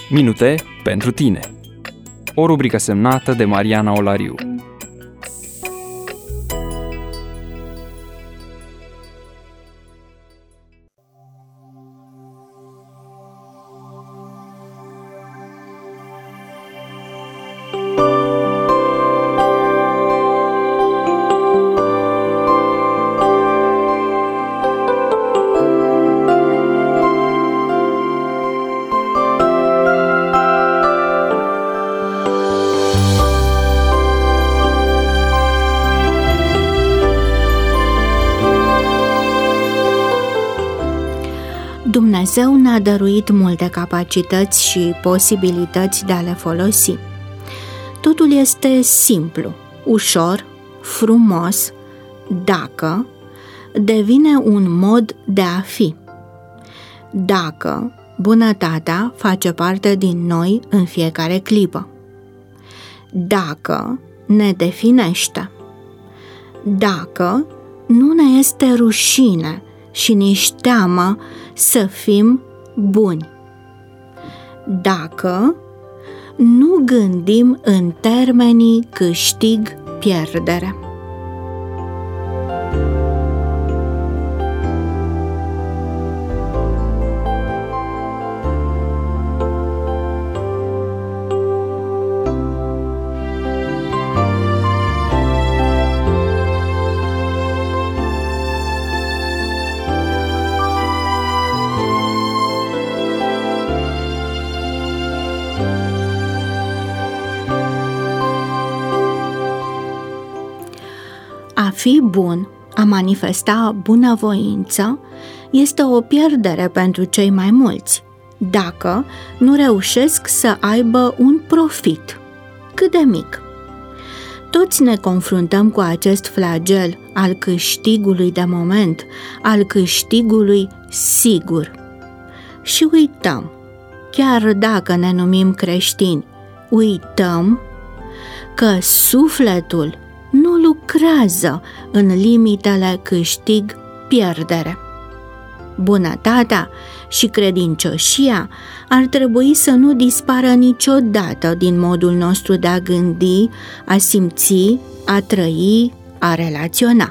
Minute pentru tine. O rubrică semnată de Mariana Olariu. Dumnezeu ne-a dăruit multe capacități și posibilități de a le folosi. Totul este simplu, ușor, frumos, dacă devine un mod de a fi. Dacă bunătatea face parte din noi în fiecare clipă. Dacă ne definește. Dacă nu ne este rușine și nici teamă să fim buni. Dacă nu gândim în termenii câștig-pierdere. A fi bun, a manifesta bunăvoință, este o pierdere pentru cei mai mulți, dacă nu reușesc să aibă un profit, cât de mic. Toți ne confruntăm cu acest flagel al câștigului de moment, al câștigului sigur. Și uităm, chiar dacă ne numim creștini, uităm că sufletul nu lucrează în limitele câștig-pierdere. Bunătatea și credincioșia ar trebui să nu dispară niciodată din modul nostru de a gândi, a simți, a trăi, a relaționa.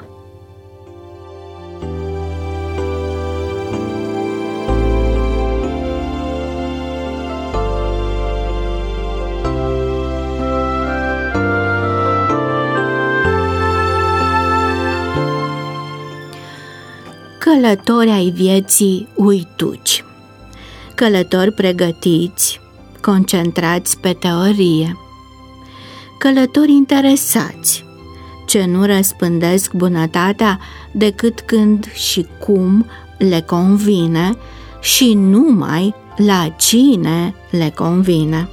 Călători ai vieții uituci, călători pregătiți, concentrați pe teorie, călători interesați, ce nu răspândesc bunătatea decât când și cum le convine și numai la cine le convine.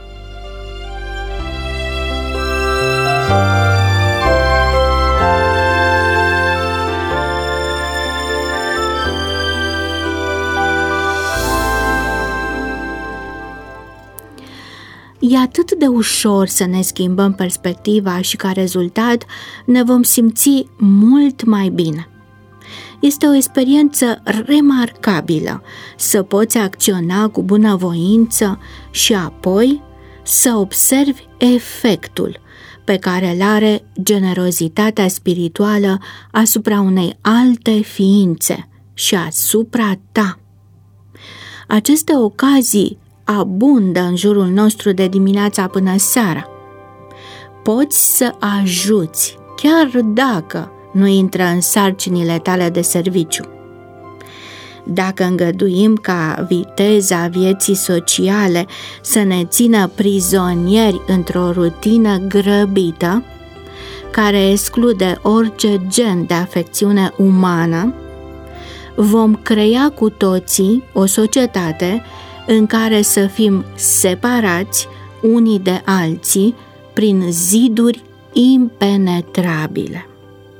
E atât de ușor să ne schimbăm perspectiva și ca rezultat ne vom simți mult mai bine. Este o experiență remarcabilă să poți acționa cu bunăvoință și apoi să observi efectul pe care îl are generozitatea spirituală asupra unei alte ființe și asupra ta. Aceste ocazii abundă în jurul nostru de dimineața până seara. Poți să ajuți, chiar dacă nu intră în sarcinile tale de serviciu. Dacă îngăduim ca viteza vieții sociale să ne țină prizonieri într-o rutină grăbită, care exclude orice gen de afecțiune umană, vom crea cu toții o societate în care să fim separați unii de alții prin ziduri impenetrabile.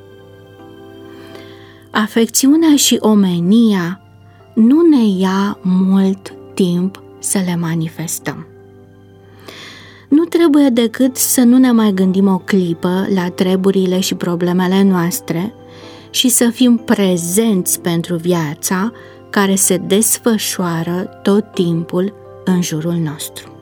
Afecțiunea și omenia nu ne ia mult timp să le manifestăm. Nu trebuie decât să nu ne mai gândim o clipă la treburile și problemele noastre și să fim prezenți pentru viața care se desfășoară tot timpul în jurul nostru.